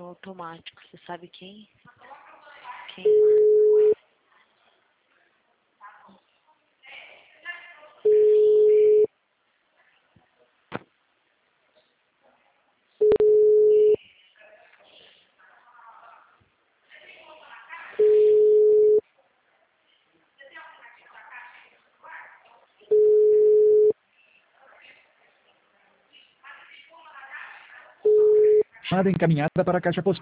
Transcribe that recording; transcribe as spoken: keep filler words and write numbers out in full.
automático. Você sabe quem? Quem? Chamada encaminhada para a caixa postal.